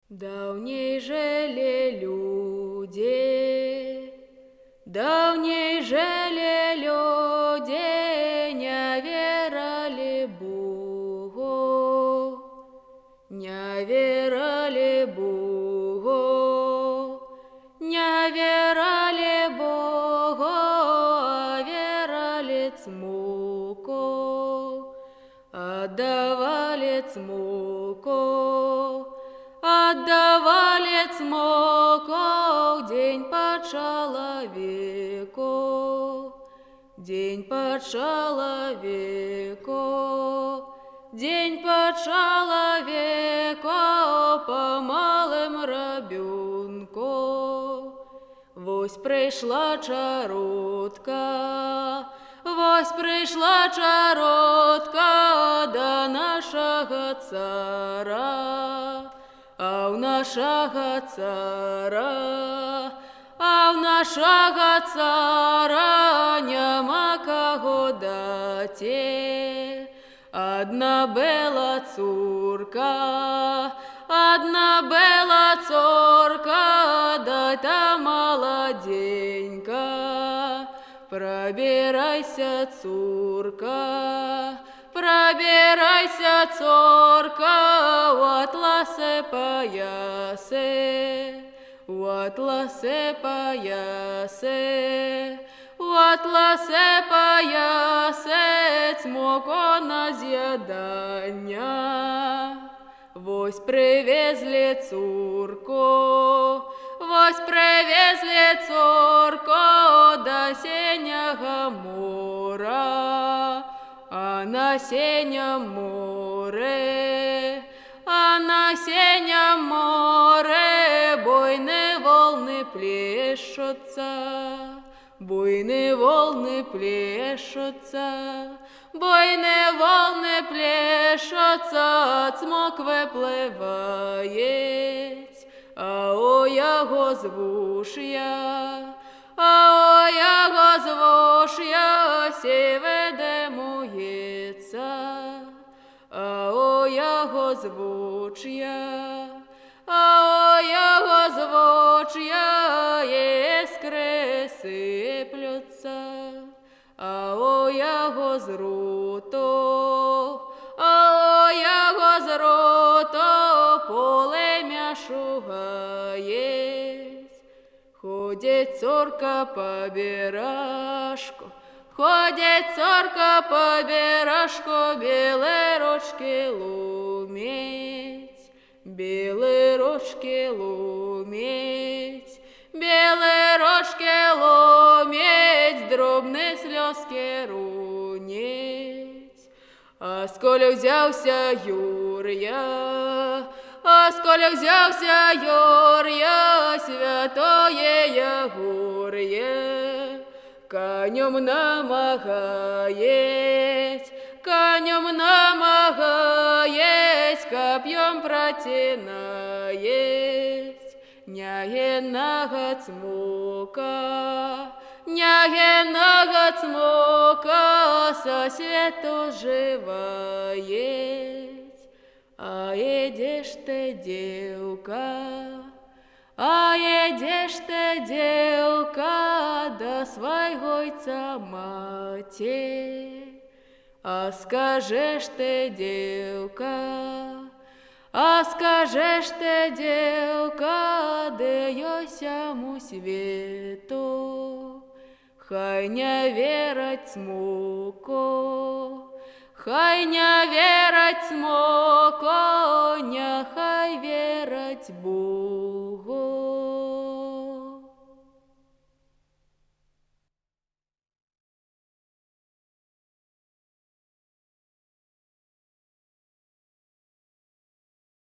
Даўней жили люди, даўней жили люди, не верали Богу, не верали Богу, не верали Богу, а верали цмоку, отдавали цмоку. Отдавали цмоку день по человеку, день по человеку, день по человеку, по малым рабенку. Вось прийшла чаротка, вось прийшла чаротка до нашого цара. А у нашого цара, а у нашого цара нема кого дати. Одна бела цурка, одна бела цурка, да та молоденька. Пробирайся, цурка, пробирайся, цурка, в атласе поясе, в атласе поясе, в атласе поясе, цмоко на з'їдання. Вось привезли цурку, вось привезли цурку до синего мора. А на синем море, а на синем море буйные волны плещутся, буйные волны плещутся, буйные волны плещутся, цмок випливає, а о його звуш'я, а о його звуш'я сі ведемується, а о його звуч'я, а о його звуч'я іскри сиплються, а о його зруту, а о його зруту полем'я шугає. Ходить цурка по бережку, ходить цурка по бережку, білі ручки ломить, білі ручки ломить, білі ручки ломить, дробні сльозки рунить. А сколи взявся Юр'я, а сколи взявся Юр'я, святое Ягор'є, конем намагаєть, конем намагаєть, коп'єм протинаєть, нягенного цмока, нягенного цмока со свету живаєть. А едешь ты, девка, а едешь ты, девка, до свойгойца мати. А скажешь ты, девка, а скажешь ты, девка, де ё сяму свету, хай не верать цмоку. Хай не верать цмоку, нехай верать Богу.